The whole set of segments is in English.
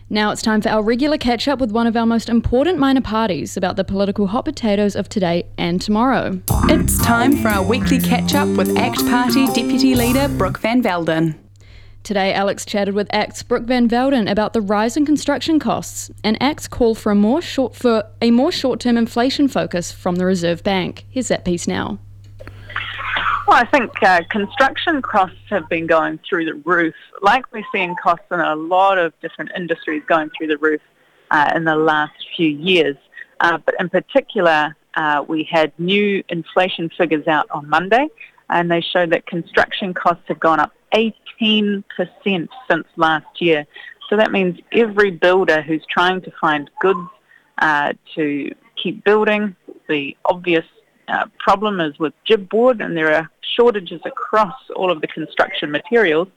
Now it's time for our regular catch-up with one of our most important minor parties about the political hot potatoes of today and tomorrow. It's time for our weekly catch-up with ACT Party Deputy Leader Brooke Van Velden. Today, Alex chatted with ACT's Brooke Van Velden about the rise in construction costs and ACT's call for a more short-term inflation focus from the Reserve Bank. Here's that piece now. Well, I think construction costs have been going through the roof, like we're seeing costs in a lot of different industries going through the roof in the last few years. But in particular, we had new inflation figures out on Monday, and they showed that construction costs have gone up 18% since last year. So that means every builder who's trying to find goods to keep building, the obvious problem is with gypboard, and there are shortages across all of the construction materials.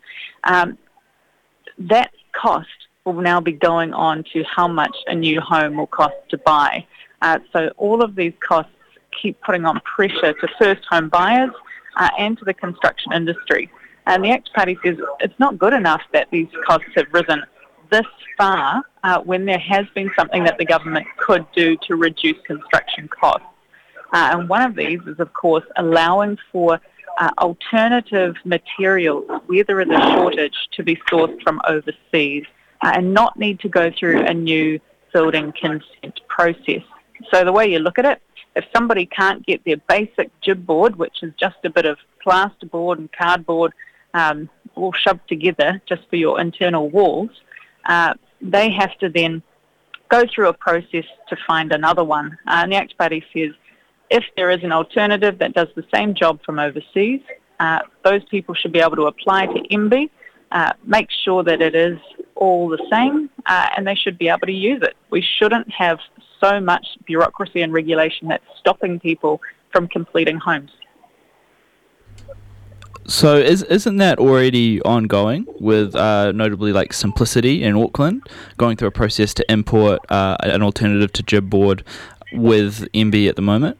That cost will now be going on to how much a new home will cost to buy. So all of these costs keep putting on pressure to first home buyers and to the construction industry. And the ACT Party says it's not good enough that these costs have risen this far when there has been something that the government could do to reduce construction costs. And one of these is, of course, allowing for alternative materials where there is a shortage to be sourced from overseas and not need to go through a new building consent process. So the way you look at it, if somebody can't get their basic gypboard, which is just a bit of plasterboard and cardboard all shoved together just for your internal walls, they have to then go through a process to find another one. And the ACT Party says if there is an alternative that does the same job from overseas, those people should be able to apply to MBIE, make sure that it is all the same, and they should be able to use it. We shouldn't have so much bureaucracy and regulation that's stopping people from completing homes. So isn't that already ongoing with notably like Simplicity in Auckland going through a process to import an alternative to gypboard with MBIE at the moment?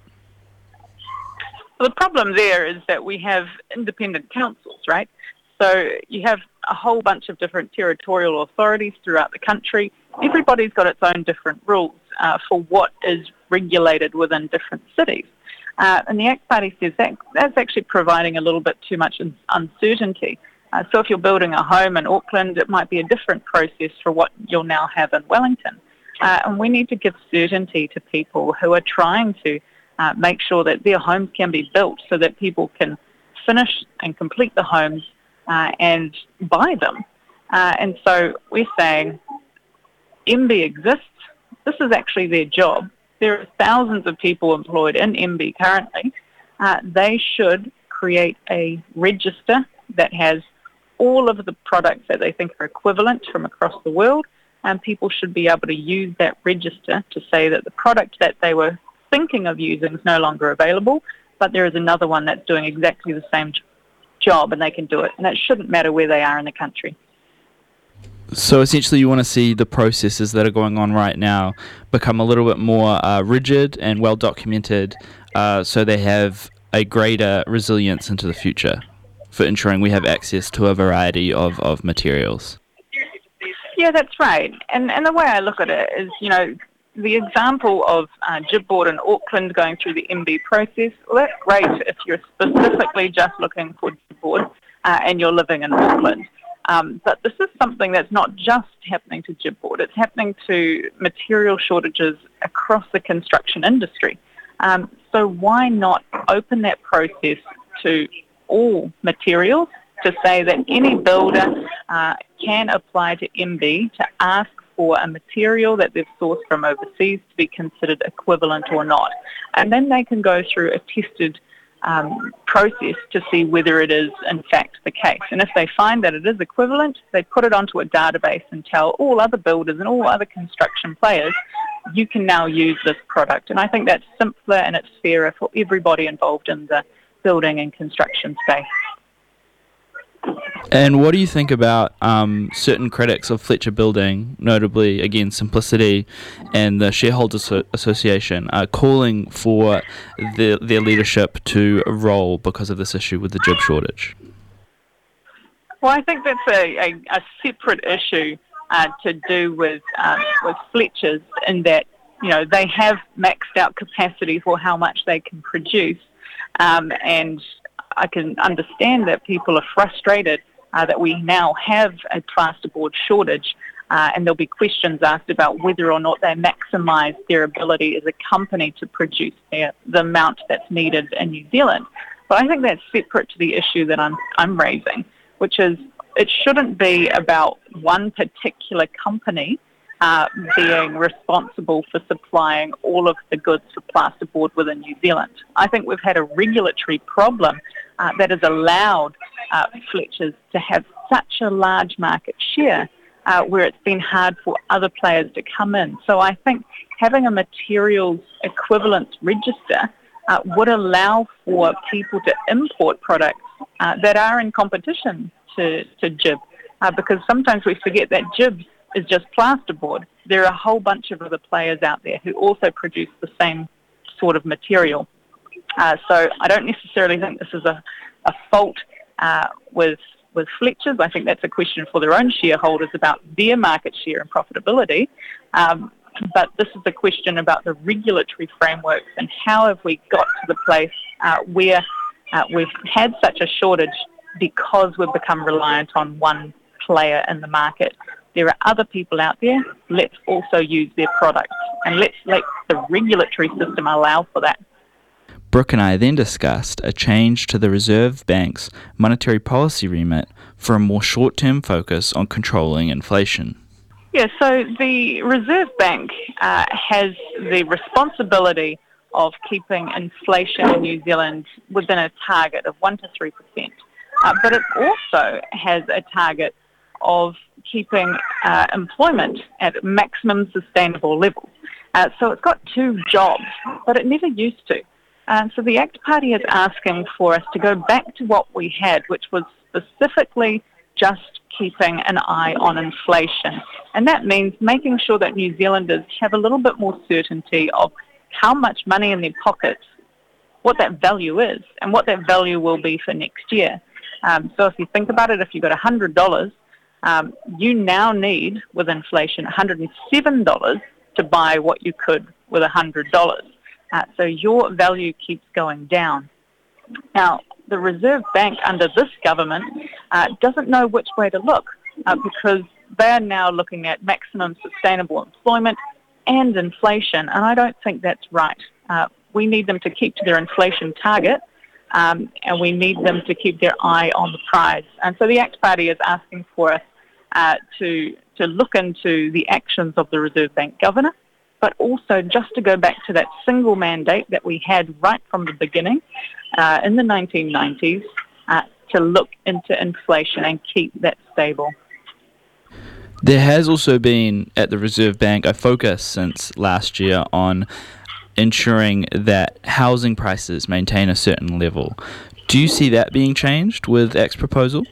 Well, the problem there is that we have independent councils, right? So you have a whole bunch of different territorial authorities throughout the country. Everybody's got its own different rules for what is regulated within different cities. And the ACT Party says that's actually providing a little bit too much uncertainty. So if you're building a home in Auckland, it might be a different process for what you'll now have in Wellington. And we need to give certainty to people who are trying to make sure that their homes can be built so that people can finish and complete the homes and buy them. And so we're saying MBIE exists. This is actually their job. There are thousands of people employed in MBIE currently. They should create a register that has all of the products that they think are equivalent from across the world, and people should be able to use that register to say that the product that they were thinking of using is no longer available, but there is another one that's doing exactly the same job and they can do it. And that shouldn't matter where they are in the country. So essentially you want to see the processes that are going on right now become a little bit more rigid and well documented so they have a greater resilience into the future for ensuring we have access to a variety of materials. Yeah, that's right. And the way I look at it is, the example of gypboard in Auckland going through the MBIE process, well, that's great if you're specifically just looking for gypboard and you're living in Auckland. But this is something that's not just happening to gypboard. It's happening to material shortages across the construction industry. So why not open that process to all materials to say that any builder can apply to MBIE to ask for a material that they've sourced from overseas to be considered equivalent or not. And then they can go through a tested process to see whether it is in fact the case. And if they find that it is equivalent, they put it onto a database and tell all other builders and all other construction players, you can now use this product. And I think that's simpler and it's fairer for everybody involved in the building and construction space. And what do you think about certain critics of Fletcher Building, notably, again, Simplicity and the Shareholders Association, calling for their leadership to roll because of this issue with the gyp shortage? Well, I think that's a separate issue to do with Fletchers, in that they have maxed out capacity for how much they can produce, and I can understand that people are frustrated that we now have a plasterboard shortage, and there'll be questions asked about whether or not they maximise their ability as a company to produce the amount that's needed in New Zealand. But I think that's separate to the issue that I'm raising, which is it shouldn't be about one particular company being responsible for supplying all of the goods for plasterboard within New Zealand. I think we've had a regulatory problem that has allowed Fletchers to have such a large market share where it's been hard for other players to come in. So I think having a materials equivalence register would allow for people to import products that are in competition to GIB, because sometimes we forget that GIB is just plasterboard. There are a whole bunch of other players out there who also produce the same sort of material. So I don't necessarily think this is a fault with Fletchers. I think that's a question for their own shareholders about their market share and profitability. But this is a question about the regulatory frameworks and how have we got to the place where we've had such a shortage because we've become reliant on one player in the market. There are other people out there. Let's also use their products, and let's let the regulatory system allow for that. Brooke and I then discussed a change to the Reserve Bank's monetary policy remit for a more short-term focus on controlling inflation. Yeah, so the Reserve Bank has the responsibility of keeping inflation in New Zealand within a target of 1 to 3%. But it also has a target of keeping employment at maximum sustainable levels. So it's got two jobs, but it never used to. So the ACT Party is asking for us to go back to what we had, which was specifically just keeping an eye on inflation. And that means making sure that New Zealanders have a little bit more certainty of how much money in their pockets, what that value is, and what that value will be for next year. So if you think about it, if you've got $100, you now need, with inflation, $107 to buy what you could with $100. So your value keeps going down. Now, the Reserve Bank under this government doesn't know which way to look because they're now looking at maximum sustainable employment and inflation, and I don't think that's right. We need them to keep to their inflation target, and we need them to keep their eye on the prize. And so the ACT Party is asking for us to look into the actions of the Reserve Bank Governor, but also just to go back to that single mandate that we had right from the beginning in the 1990s to look into inflation and keep that stable. There has also been, at the Reserve Bank, a focus since last year on ensuring that housing prices maintain a certain level. Do you see that being changed with ACT's proposal?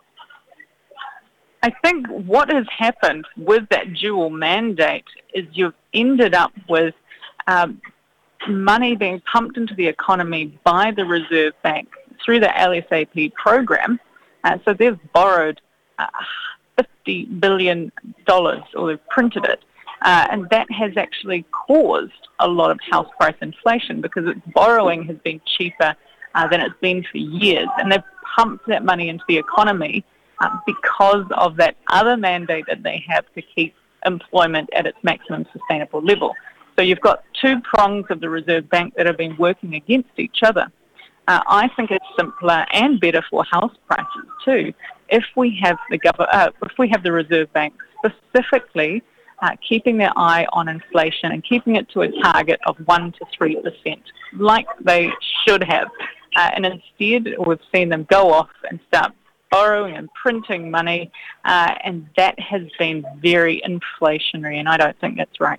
I think what has happened with that dual mandate is you've ended up with money being pumped into the economy by the Reserve Bank through the LSAP program. So they've borrowed $50 billion, or they've printed it. And that has actually caused a lot of house price inflation because its borrowing has been cheaper than it's been for years. And they've pumped that money into the economy because of that other mandate that they have to keep employment at its maximum sustainable level. So you've got two prongs of the Reserve Bank that have been working against each other. I think it's simpler and better for house prices too if we have the Reserve Bank specifically keeping their eye on inflation and keeping it to a target of 1 to 3%, like they should have. And instead, we've seen them go off and start borrowing and printing money, and that has been very inflationary, and I don't think that's right.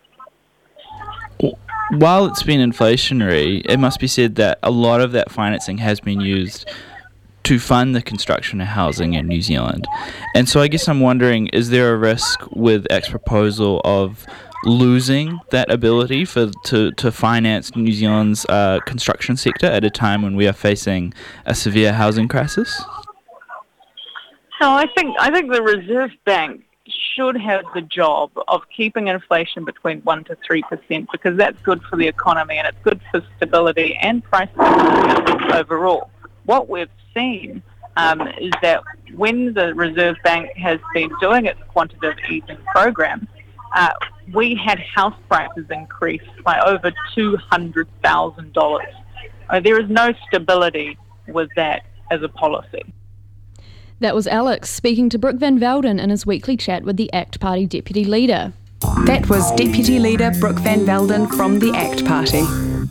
While it's been inflationary, it must be said that a lot of that financing has been used to fund the construction of housing in New Zealand. And so I guess I'm wondering, is there a risk with ACT's proposal of losing that ability to finance New Zealand's construction sector at a time when we are facing a severe housing crisis? No, I think the Reserve Bank should have the job of keeping inflation between 1% to 3% because that's good for the economy and it's good for stability and price stability overall. What we've seen is that when the Reserve Bank has been doing its quantitative easing program, we had house prices increase by over $200,000. There is no stability with that as a policy. That was Alex speaking to Brooke Van Velden in his weekly chat with the ACT Party Deputy Leader. That was Deputy Leader Brooke Van Velden from the ACT Party.